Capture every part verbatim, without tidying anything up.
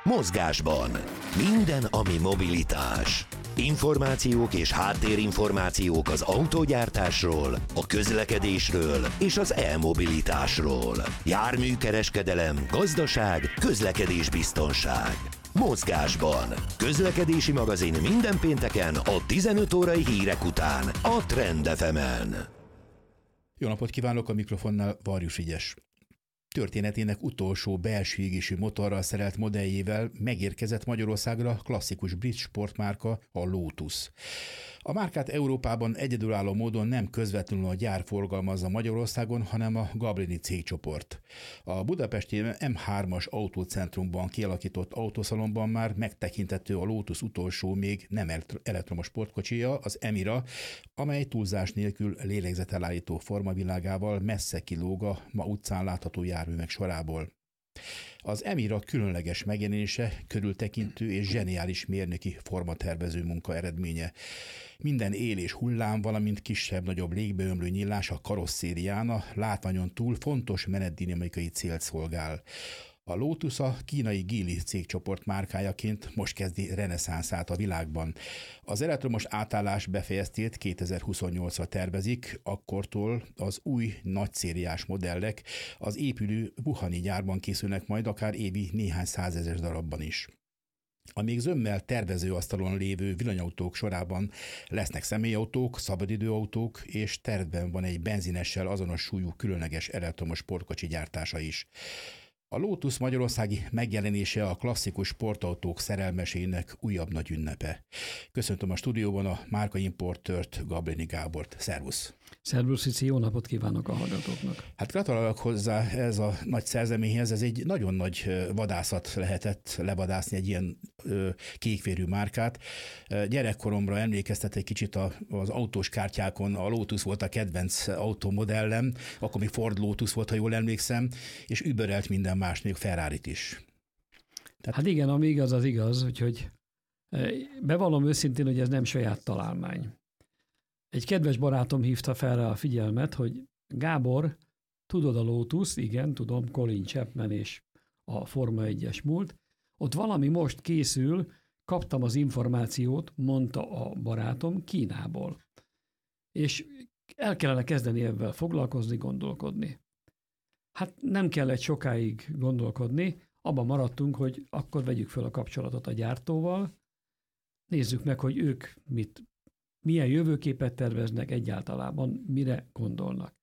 Mozgásban. Minden, ami mobilitás. Információk és háttérinformációk az autógyártásról, a közlekedésről és az e-mobilitásról. Járműkereskedelem, gazdaság, közlekedésbiztonság. Mozgásban. Közlekedési magazin minden pénteken a tizenöt órai hírek után a Trend ef emen. Jó napot kívánok, a mikrofonnál Varjus Frigyes. Történetének utolsó belső égésű motorral szerelt modelljével megérkezett Magyarországra klasszikus brit sportmárka, a Lotus. A márkát Európában egyedülálló módon nem közvetlenül a gyár forgalmazza Magyarországon, hanem a Gablini cégcsoport. A budapesti em hármas autócentrumban kialakított autószalonban már megtekinthető a Lotus utolsó még nem elektromos sportkocsija, az Emira, amely túlzás nélkül lélegzetelállító formavilágával messze kilóg a ma utcán látható járművek sorából. Az Emira különleges megjelenése körültekintő és zseniális mérnöki formatervező munka eredménye. Minden él és hullám, valamint kisebb-nagyobb légbeömlő nyílás a karosszérián a látványon túl fontos menetdinamikai célt szolgál. A Lotus a kínai Geely cégcsoport márkájaként most kezdi reneszánszát a világban. Az elektromos átállás befejeztét kétezer-huszonnyolcra tervezik, akkortól az új nagyszériás modellek az épülő wuhani gyárban készülnek majd akár évi néhány százezer darabban is. A még zömmel tervezőasztalon lévő villanyautók sorában lesznek személyautók, szabadidőautók, és tervben van egy benzinessel azonos súlyú különleges elektromos sportkocsi gyártása is. A Lotus magyarországi megjelenése a klasszikus sportautók szerelmesének újabb nagy ünnepe. Köszöntöm a stúdióban a márkaimportőrt, Gablini Gábort. Szervusz! Szervusz, Cici, jó napot kívánok a hallgatóknak! Hát gratulálok hozzá ez a nagy szerzeményhez, ez egy nagyon nagy vadászat lehetett levadászni egy ilyen ö, kékvérű márkát. Gyerekkoromra emlékeztet egy kicsit az autós kártyákon, a Lotus volt a kedvenc automodellem, akkor még Ford Lotus volt, ha jól emlékszem, és überelt minden más, még Ferrarit is. Tehát... Hát igen, ami igaz, az igaz, úgyhogy bevallom őszintén, hogy ez nem saját találmány. Egy kedves barátom hívta fel rá a figyelmet, hogy Gábor, tudod a Lotus, igen, tudom, Colin Chapman és a Forma egyes múlt, ott valami most készül, kaptam az információt, mondta a barátom Kínából. És el kellene kezdeni ebben foglalkozni, gondolkodni. Hát nem kellett sokáig gondolkodni, abban maradtunk, hogy akkor vegyük fel a kapcsolatot a gyártóval, nézzük meg, hogy ők mit, milyen jövőképet terveznek egyáltalában, mire gondolnak.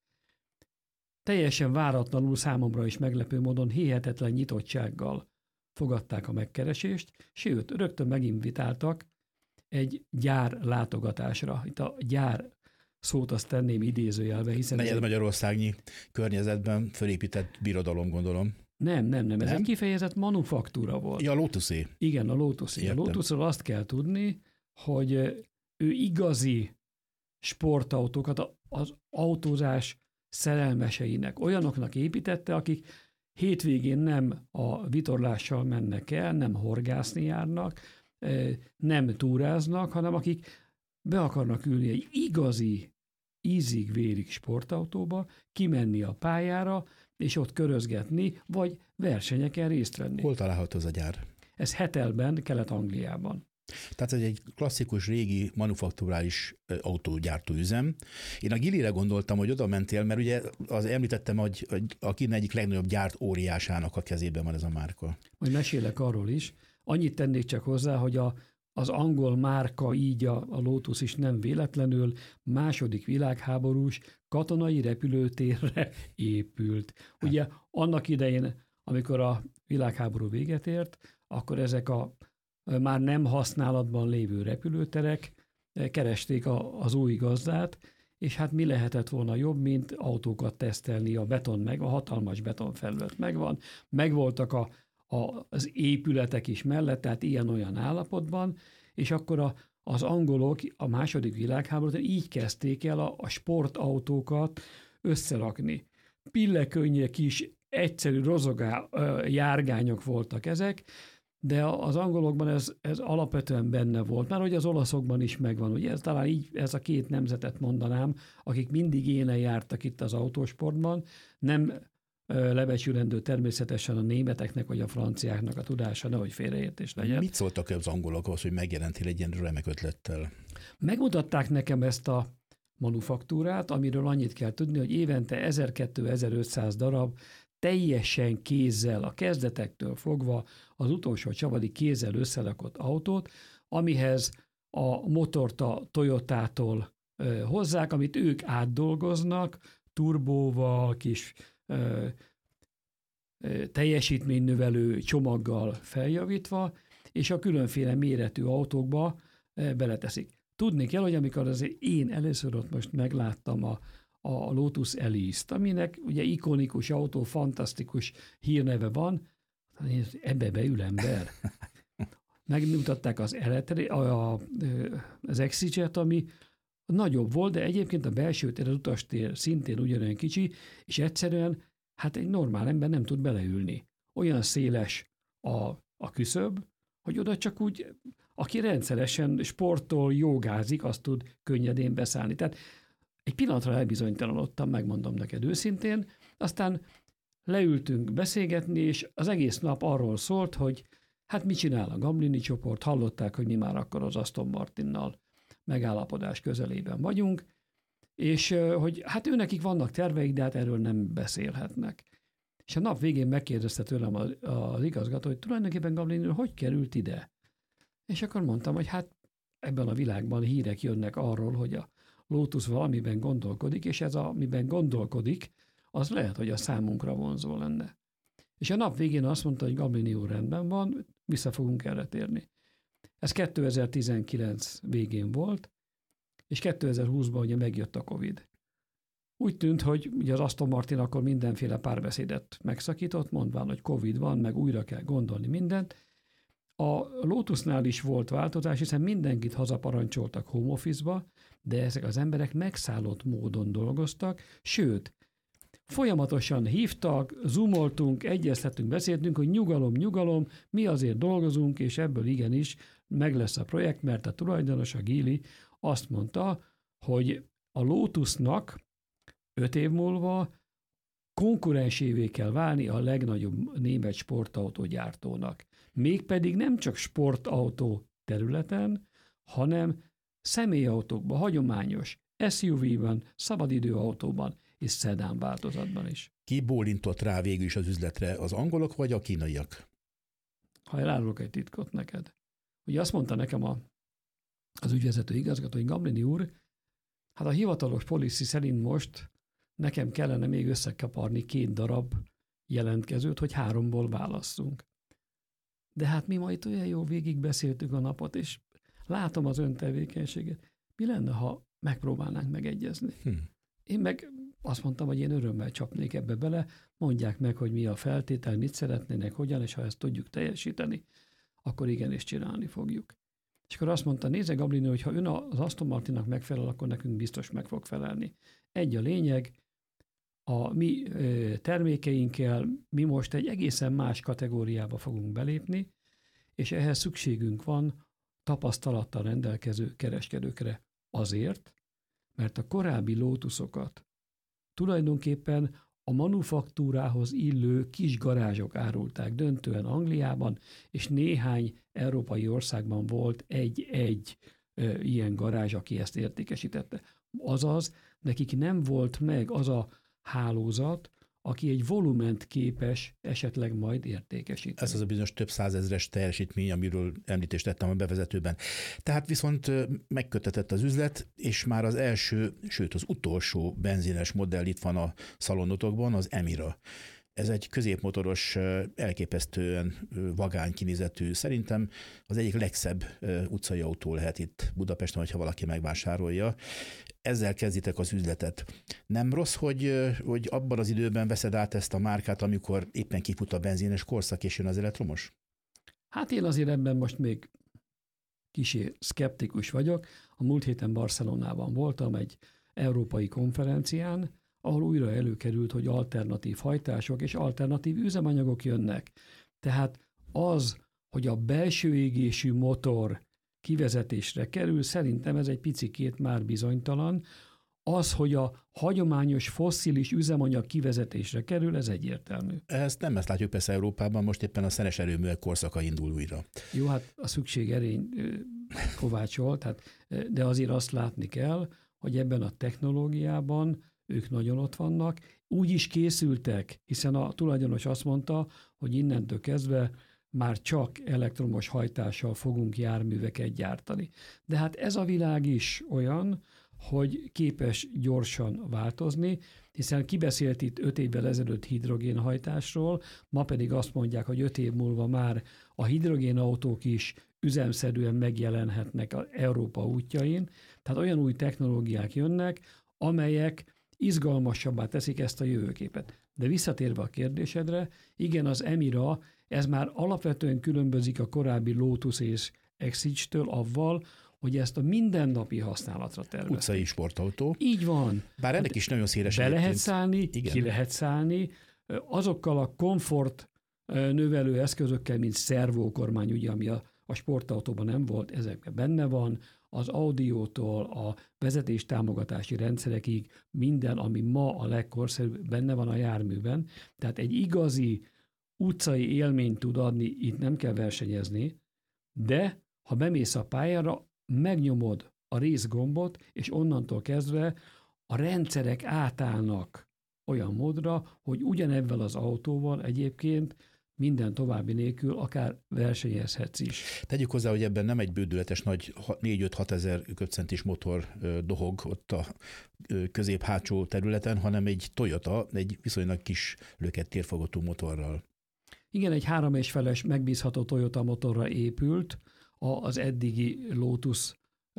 Teljesen váratlanul, számomra is meglepő módon hihetetlen nyitottsággal fogadták a megkeresést, sőt, rögtön meginvitáltak egy gyár látogatásra. Itt a gyár szót azt tenném idézőjelbe, hiszen... Negyed magyarországnyi környezetben fölépített birodalom, gondolom. Nem, nem, nem. Ez nem? Egy kifejezett manufaktúra volt. Ja, a Lotusé. Igen, a Lotusé. Értem. A Lotusról azt kell tudni, hogy ő igazi sportautókat az autózás szerelmeseinek, olyanoknak építette, akik hétvégén nem a vitorlással mennek el, nem horgászni járnak, nem túráznak, hanem akik be akarnak ülni egy igazi, ízig-vérig sportautóba, kimenni a pályára, és ott körözgetni, vagy versenyeken részt venni. Hol található ez a gyár? Ez Hetelben, Kelet-Angliában. Tehát ez egy klasszikus, régi, manufakturális autógyártó üzem. Én a Geelyre gondoltam, hogy oda mentél, mert ugye az említettem, hogy a Kína egyik legnagyobb gyárt óriásának a kezében van ez a márka. Majd mesélek arról is. Annyit tennék csak hozzá, hogy a Az angol márka, így a, a Lotus is nem véletlenül második világháborús katonai repülőtérre épült. Ugye annak idején, amikor a világháború véget ért, akkor ezek a már nem használatban lévő repülőterek keresték a, az új gazdát, és hát mi lehetett volna jobb, mint autókat tesztelni, a beton meg, a hatalmas betonfelület megvan, megvoltak a A, az épületek is mellett, tehát ilyen-olyan állapotban, és akkor a, az angolok a második világháborúban így kezdték el a, a sportautókat összerakni. Pillekönnyek is, egyszerű rozogá, járgányok voltak ezek, de az angolokban ez, ez alapvetően benne volt, már hogy az olaszokban is megvan, ugye ez talán így, ez a két nemzetet mondanám, akik mindig élen jártak itt az autósportban, nem lebecsülendő természetesen a németeknek vagy a franciáknak a tudása, nehogy félreértés legyen. Mit szóltak az angolok ahhoz, hogy megjelentél egy ilyen remek ötlettel? Megmutatták nekem ezt a manufaktúrát, amiről annyit kell tudni, hogy évente ezerkétszáz-ezerötszáz darab teljesen kézzel, a kezdetektől fogva az utolsó csavadig kézzel összelakott autót, amihez a motort a Toyotától ö, hozzák, amit ők átdolgoznak, turbóval, kis ö, ö, teljesítménynövelő csomaggal feljavítva, és a különféle méretű autókba ö, beleteszik. Tudni kell, hogy amikor azért én először ott most megláttam a, a Lotus Elise-t, aminek ugye ikonikus autó, fantasztikus hírneve van, ebbe beül ember. Megmutatták az, elektri- a, a, az Exige-t, ami nagyobb volt, de egyébként a belső tér, az utastér szintén ugyanolyan kicsi, és egyszerűen hát egy normál ember nem tud beleülni. Olyan széles a, a küszöb, hogy oda csak úgy, aki rendszeresen sportol, jogázik, azt tud könnyedén beszállni. Tehát egy pillanatra elbizonytalanodtam, megmondom neked őszintén, aztán leültünk beszélgetni, és az egész nap arról szólt, hogy hát mit csinál a Gamblini csoport, hallották, hogy mi már akkor az Aston Martinnal megállapodás közelében vagyunk, és hogy hát őnekik vannak terveik, de hát erről nem beszélhetnek. És a nap végén megkérdezte tőlem az, az igazgató, hogy tulajdonképpen Gamblini hogy került ide? És akkor mondtam, hogy hát ebben a világban hírek jönnek arról, hogy a Lotus valamiben gondolkodik, és ez, amiben gondolkodik, az lehet, hogy a számunkra vonzó lenne. És a nap végén azt mondta, hogy Gamblini úr rendben van, vissza fogunk erre térni. Ez kétezer-tizenkilenc végén volt, és kétezer-húszban ugye megjött a Covid. Úgy tűnt, hogy ugye az Aston Martin akkor mindenféle párbeszédet megszakított, mondván, hogy Covid van, meg újra kell gondolni mindent. A Lotusnál is volt változás, hiszen mindenkit hazaparancsoltak home office-ba, de ezek az emberek megszállott módon dolgoztak, sőt, folyamatosan hívtak, zoomoltunk, egyeztetünk, beszéltünk, hogy nyugalom, nyugalom, mi azért dolgozunk, és ebből igenis meg lesz a projekt, mert a tulajdonos, a Geely azt mondta, hogy a Lotusnak öt év múlva konkurensévé kell válni a legnagyobb német sportautógyártónak. Mégpedig nem csak sportautó területen, hanem személyautókban, hagyományos es u vé-ben, szabadidőautóban és szedán változatban is. Ki bólintott rá végül is az üzletre, az angolok vagy a kínaiak? Ha elárulok egy titkot neked. Ugye azt mondta nekem a, az ügyvezető igazgató, hogy Gamblini úr, hát a hivatalos policy szerint most nekem kellene még összekaparni két darab jelentkezőt, hogy háromból válasszunk. De hát mi majd olyan jó végigbeszéltük a napot, és látom az ön tevékenységet. Mi lenne, ha megpróbálnánk megegyezni? Hm. Én meg azt mondtam, hogy én örömmel csapnék ebbe bele, mondják meg, hogy mi a feltétel, mit szeretnének, hogyan, és ha ezt tudjuk teljesíteni, akkor igenis csinálni fogjuk. És akkor azt mondta, nézze Gamblini, hogy ha ön az Aston Martinnak megfelel, akkor nekünk biztos meg fog felelni. Egy a lényeg, a mi termékeinkkel mi most egy egészen más kategóriába fogunk belépni, és ehhez szükségünk van tapasztalattal rendelkező kereskedőkre azért, mert a korábbi Lotusokat tulajdonképpen a manufaktúrához illő kis garázsok árulták döntően Angliában, és néhány európai országban volt egy-egy ö, ilyen garázs, aki ezt értékesítette. Azaz, nekik nem volt meg az a hálózat, aki egy volument képes esetleg majd értékesíteni. Ez az a bizonyos több százezres teljesítmény, amiről említést tettem a bevezetőben. Tehát viszont megkötetett az üzlet, és már az első, sőt az utolsó benzines modell itt van a szalonotokban, az Emira. Ez egy középmotoros, elképesztően vagány kinézetű, szerintem az egyik legszebb utcai autó lehet itt Budapesten, hogyha valaki megvásárolja. Ezzel kezditek az üzletet. Nem rossz, hogy, hogy abban az időben veszed át ezt a márkát, amikor éppen kifut a benzines korszak, és jön az elektromos? Hát én azért ebben most még kicsi szkeptikus vagyok. A múlt héten Barcelonában voltam egy európai konferencián, ahol újra előkerült, hogy alternatív hajtások és alternatív üzemanyagok jönnek. Tehát az, hogy a belső égésű motor kivezetésre kerül, szerintem ez egy picikét már bizonytalan. Az, hogy a hagyományos fosszilis üzemanyag kivezetésre kerül, ez egyértelmű. Ezt nem ezt látjuk persze Európában, most éppen a szenes erőművek korszaka indul újra. Jó, hát a szükség erény kovácsol, tehát, de azért azt látni kell, hogy ebben a technológiában ők nagyon ott vannak, úgy is készültek, hiszen a tulajdonos azt mondta, hogy innentől kezdve már csak elektromos hajtással fogunk járműveket gyártani. De hát ez a világ is olyan, hogy képes gyorsan változni, hiszen kibeszélt itt öt évvel ezelőtt hidrogénhajtásról, ma pedig azt mondják, hogy öt év múlva már a hidrogénautók is üzemszerűen megjelenhetnek az Európa útjain, tehát olyan új technológiák jönnek, amelyek izgalmasabbá teszik ezt a jövőképet. De visszatérve a kérdésedre, igen, az Emira, ez már alapvetően különbözik a korábbi Lotus és Exige-től avval, hogy ezt a mindennapi használatra tervezték. Utcai sportautó. Így van. Bár ennek is nagyon széles. Be lehet szállni, igen. Ki lehet szállni, azokkal a komfort növelő eszközökkel, mint szervókormány, ugye, ami a, a sportautóban nem volt, ezekben benne van, az audiótól a vezetés támogatási rendszerekig minden, ami ma a legkorszerűbb, benne van a járműben. Tehát egy igazi utcai élményt tud adni, itt nem kell versenyezni, de ha bemész a pályára, megnyomod a részgombot, és onnantól kezdve a rendszerek átállnak olyan módra, hogy ugyanebben az autóval egyébként minden további nélkül akár versenyezhetsz is. Tegyük hozzá, hogy ebben nem egy bődületes nagy négy-öt-hat ezer köbcentis motor dohog ott a közép-hátsó területen, hanem egy Toyota, egy viszonylag kis lökett térfogotú motorral. Igen, egy három és feles megbízható Toyota motorra épült az eddigi Lotus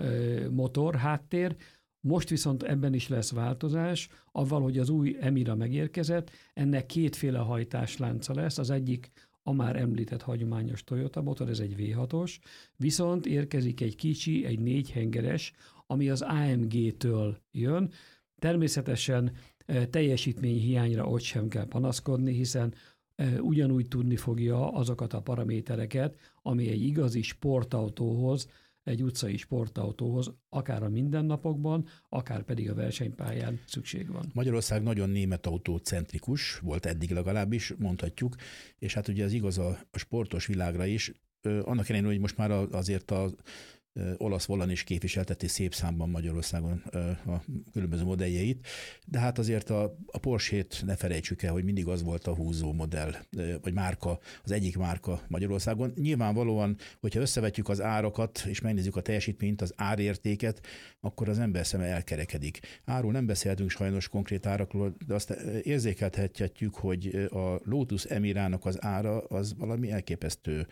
motor háttér. Most viszont ebben is lesz változás, avval, hogy az új Emira megérkezett, ennek kétféle hajtáslánca lesz, az egyik a már említett hagyományos Toyota motor, ez egy vé hatos, viszont érkezik egy kicsi, egy négyhengeres, ami az á em gé-től jön. Természetesen teljesítményhiányra ott sem kell panaszkodni, hiszen ugyanúgy tudni fogja azokat a paramétereket, ami egy igazi sportautóhoz, egy utcai sportautóhoz, akár a mindennapokban, akár pedig a versenypályán szükség van. Magyarország nagyon német autócentrikus volt eddig legalábbis, mondhatjuk, és hát ugye az igaz a, a sportos világra is, annak ellenére, hogy most már azért a olasz Volan is képviselteti szép számban Magyarországon a különböző modelljeit, de hát azért a, a Porsche-t ne felejtsük el, hogy mindig az volt a húzó modell, vagy márka, az egyik márka Magyarországon. Nyilvánvalóan, hogyha összevetjük az árakat, és megnézzük a teljesítményt, az árértéket, akkor az ember szeme elkerekedik. Áról nem beszélhetünk sajnos konkrét árakról, de azt érzékelhetjük, hogy a Lotus Emirának az ára az valami elképesztő,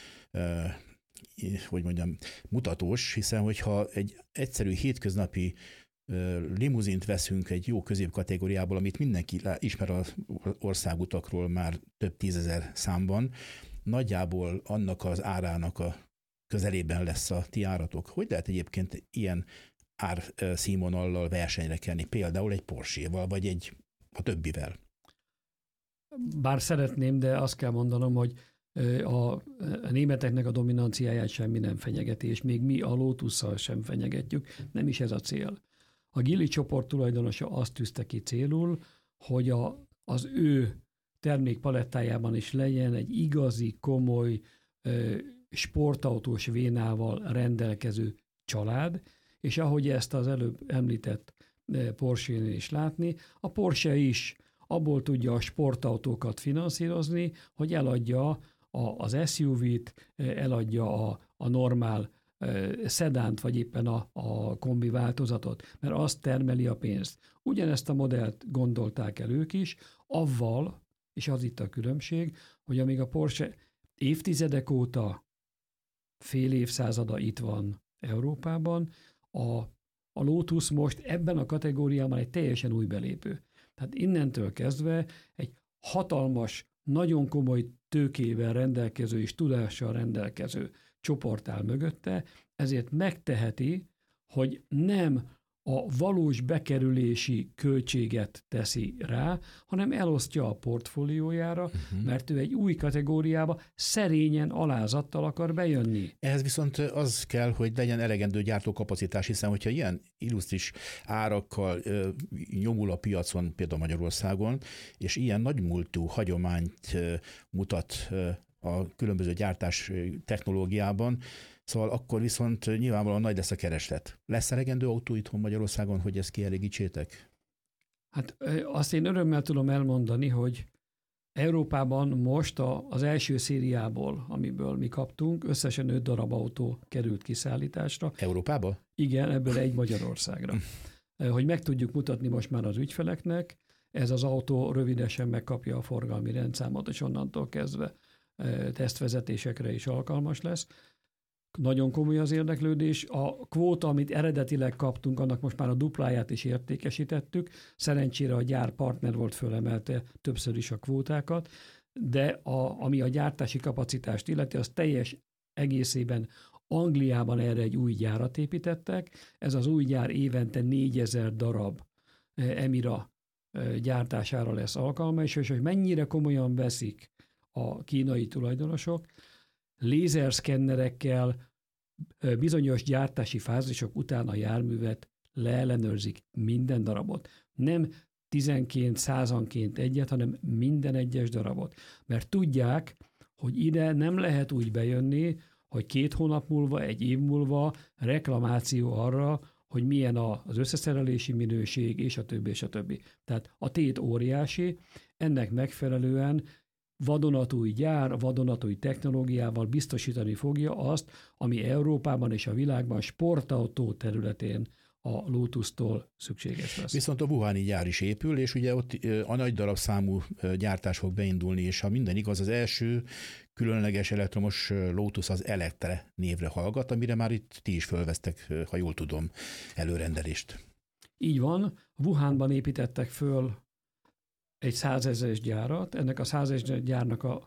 hogy mondjam, mutatós, hiszen hogyha egy egyszerű hétköznapi limuzint veszünk egy jó középkategóriából, amit mindenki ismer az országutakról már több tízezer számban, nagyjából annak az árának a közelében lesz a ti áratok. Hogy lehet egyébként ilyen árszínvonallal versenyre kelni, például egy Porsche-val, vagy egy a többivel? Bár szeretném, de azt kell mondanom, hogy a németeknek a dominanciáját semmi nem fenyegeti, és még mi a Lotusszal sem fenyegetjük, nem is ez a cél. A Geely csoport tulajdonosa azt tűzte ki célul, hogy a, az ő termékpalettájában is legyen egy igazi, komoly sportautós vénával rendelkező család, és ahogy ezt az előbb említett Porsche-nél is látni, a Porsche is abból tudja a sportautókat finanszírozni, hogy eladja a, az es u vét, eladja a, a normál szedánt, vagy éppen a, a kombi változatot, mert azt termeli a pénzt. Ugyanezt a modellt gondolták el ők is, avval, és az itt a különbség, hogy amíg a Porsche évtizedek óta, fél évszázada itt van Európában, a, a Lotus most ebben a kategóriában egy teljesen új belépő. Tehát innentől kezdve egy hatalmas, nagyon komoly tőkével rendelkező és tudással rendelkező csoport áll mögötte, ezért megteheti, hogy nem a valós bekerülési költséget teszi rá, hanem elosztja a portfóliójára, uh-huh. mert ő egy új kategóriába szerényen, alázattal akar bejönni. Ehhez viszont az kell, hogy legyen elegendő gyártókapacitás, hiszen hogyha ilyen illusztris árakkal ö, nyomul a piacon, például Magyarországon, és ilyen nagymúltú hagyományt ö, mutat ö, a különböző gyártás technológiában, szóval akkor viszont nyilvánvalóan nagy lesz a kereslet. Lesz elegendő autó itthon Magyarországon, hogy ezt kielégítsétek? Hát azt én örömmel tudom elmondani, hogy Európában most a, az első szériából, amiből mi kaptunk, összesen öt darab autó került kiszállításra. Európába? Igen, ebből egy Magyarországra. Hogy meg tudjuk mutatni most már az ügyfeleknek, ez az autó rövidesen megkapja a forgalmi rendszámot, és onnantól kezdve tesztvezetésekre is alkalmas lesz. Nagyon komoly az érdeklődés. A kvóta, amit eredetileg kaptunk, annak most már a dupláját is értékesítettük. Szerencsére a gyár partner volt, fölemelte többször is a kvótákat, de a, ami a gyártási kapacitást illeti, az teljes egészében Angliában erre egy új gyárat építettek. Ez az új gyár évente négyezer darab Emira gyártására lesz alkalmas, és hogy mennyire komolyan veszik a kínai tulajdonosok, lézerszkennerekkel bizonyos gyártási fázisok után a járművet leellenőrzik, minden darabot. Nem tizenként, százanként egyet, hanem minden egyes darabot. Mert tudják, hogy ide nem lehet úgy bejönni, hogy két hónap múlva, egy év múlva reklamáció arra, hogy milyen az összeszerelési minőség, és a többi, és a többi. Tehát a tét óriási, ennek megfelelően vadonatúj gyár, vadonatúj technológiával biztosítani fogja azt, ami Európában és a világban sportautó területén a Lotus-tól szükséges lesz. Viszont a wuhani gyár is épül, és ugye ott a nagy darab számú gyártás fog beindulni, és ha minden igaz, az első különleges elektromos Lotus az Electre névre hallgat, amire már itt ti is fölvesztek, ha jól tudom, előrendelést. Így van, Wuhanban építettek föl egy százezres gyárat. Ennek a százezres gyárnak a,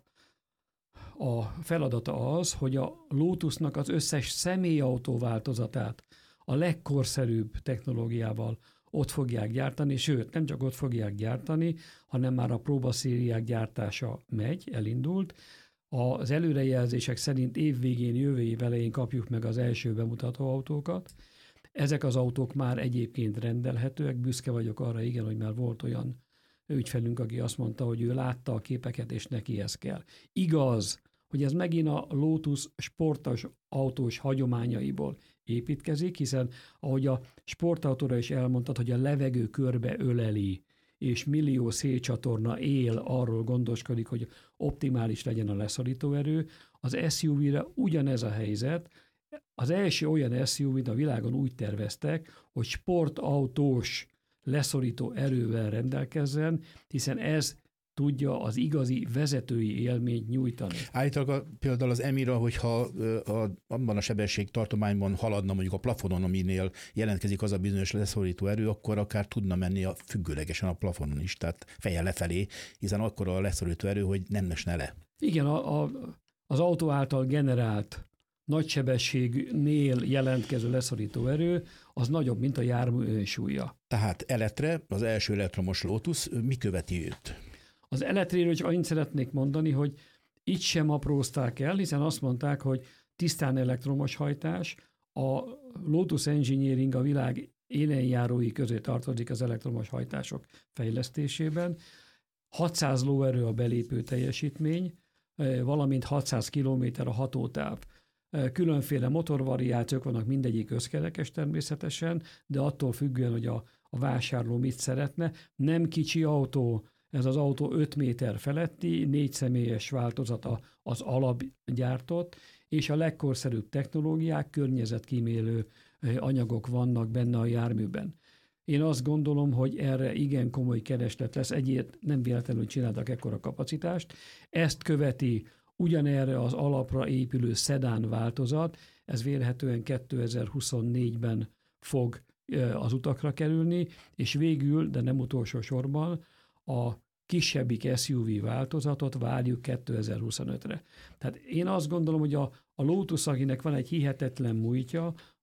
a feladata az, hogy a Lotusnak az összes személyautó változatát a legkorszerűbb technológiával ott fogják gyártani, sőt, nem csak ott fogják gyártani, hanem már a próbaszériák gyártása megy, elindult. Az előrejelzések szerint évvégén, jövő év elején kapjuk meg az első bemutató autókat. Ezek az autók már egyébként rendelhetőek, büszke vagyok arra, igen, hogy már volt olyan ügyfelünk, aki azt mondta, hogy ő látta a képeket, és neki ez kell. Igaz, hogy ez megint a Lotus sportos autós hagyományaiból építkezik, hiszen ahogy a sportautóra is elmondtad, hogy a levegő körbe öleli, és millió szélcsatorna él, arról gondoskodik, hogy optimális legyen a leszorító erő, az es u vé-re ugyanez a helyzet. Az első olyan es u vét a világon úgy terveztek, hogy sportautós leszorító erővel rendelkezzen, hiszen ez tudja az igazi vezetői élményt nyújtani. Állítólag például az Emira, hogyha a, abban a sebességtartományban haladna mondjuk a plafonon, aminél jelentkezik az a bizonyos leszorító erő, akkor akár tudna menni a függőlegesen a plafonon is, tehát fejjel lefelé, hiszen akkor a leszorító erő, hogy nem esne le. Igen, a, a, az autó által generált nagysebességnél jelentkező leszorító erő az nagyobb, mint a jármű önsúlya. Tehát Electre, az első elektromos Lotus, mi követi őt? Az Electréről csak annyit szeretnék mondani, hogy itt sem aprózták el, hiszen azt mondták, hogy tisztán elektromos hajtás, a Lotus Engineering a világ élenjárói közé tartozik az elektromos hajtások fejlesztésében. hatszáz lóerő a belépő teljesítmény, valamint hatszáz kilométer a hatótáv. Különféle motorvariációk vannak, mindegyik összkerekes természetesen, de attól függően, hogy a, a vásárló mit szeretne. Nem kicsi autó, ez az autó öt méter feletti, négy személyes változata az alapgyártott, és a legkorszerűbb technológiák, környezetkímélő anyagok vannak benne a járműben. Én azt gondolom, hogy erre igen komoly kereslet lesz, egyért nem véletlenül csináltak ekkora kapacitást. Ezt követi ugyanerre az alapra épülő szedán változat, ez vélhetően kétezer-huszonnégyben fog az utakra kerülni, és végül, de nem utolsó sorban, a kisebbik es u vé változatot várjuk kétezer-huszonötre. Tehát én azt gondolom, hogy a, a Lotus, akinek van egy hihetetlen múltja,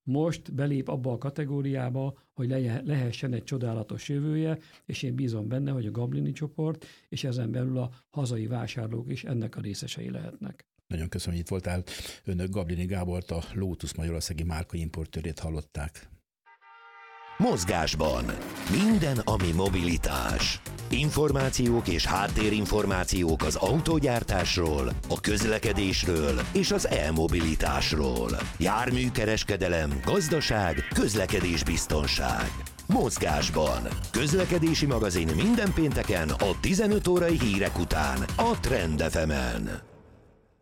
most belép abba a kategóriába, hogy le- lehessen egy csodálatos jövője, és én bízom benne, hogy a Gablini csoport, és ezen belül a hazai vásárlók is ennek a részesei lehetnek. Nagyon köszönöm, hogy itt voltál. Önök Gablini Gábort, a Lotus magyarországi márka importőrét hallották. Mozgásban. Minden, ami mobilitás. Információk és háttérinformációk az autógyártásról, a közlekedésről és az e-mobilitásról. Járműkereskedelem, gazdaság, közlekedésbiztonság. Mozgásban. Közlekedési magazin minden pénteken a tizenöt órai hírek után a Trend ef emen.